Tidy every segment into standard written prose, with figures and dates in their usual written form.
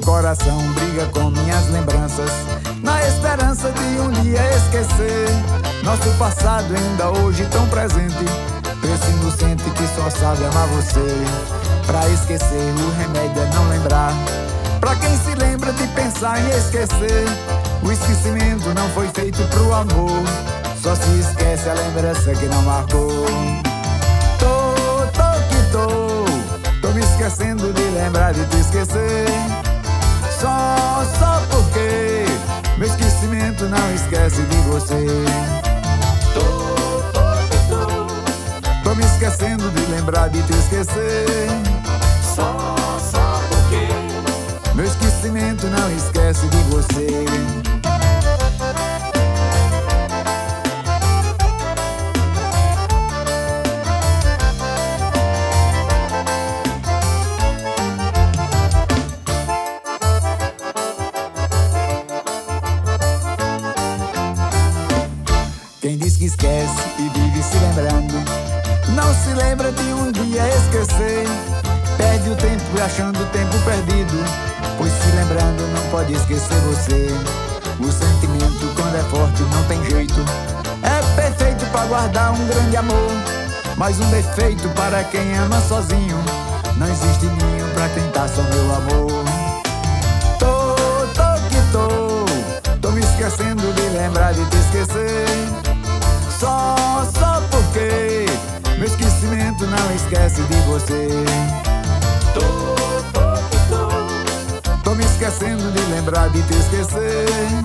coração briga com minhas lembranças, na esperança de um dia esquecer nosso passado, ainda hoje tão presente. Esse inocente que só sabe amar você. Pra esquecer o remédio é não lembrar. Pra quem se lembra de pensar em esquecer, o esquecimento não foi feito pro amor. Só se esquece a lembrança que não marcou. Tô me esquecendo de lembrar de te esquecer. Só porque meu esquecimento não esquece de você. Tô me esquecendo de lembrar de te esquecer. Só porque meu esquecimento não esquece de você. Quem diz que esquece e vive se lembrando, não se lembra de um dia esquecer. Perde o tempo achando o tempo perdido, pois se lembrando não pode esquecer você. O sentimento quando é forte não tem jeito, é perfeito pra guardar um grande amor, mas um defeito para quem ama sozinho. Não existe ninho pra quem tá só meu amor. Tô me esquecendo de lembrar de te esquecer. Só porque meu esquecimento não esquece de você. Tô me esquecendo de lembrar de te esquecer.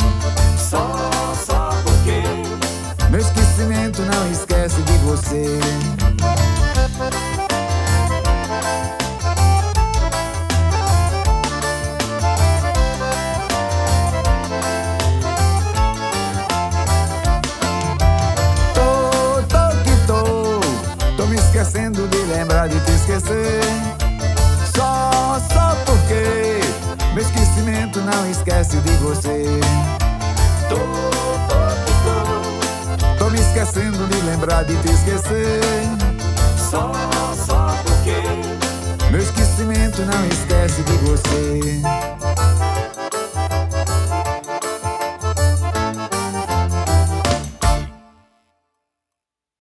Só porque meu esquecimento não esquece de você. Tô me esquecendo de lembrar de te esquecer. Só porque meu esquecimento não esquece de você. Tô me esquecendo de lembrar de te esquecer. Só porque meu esquecimento não esquece de você.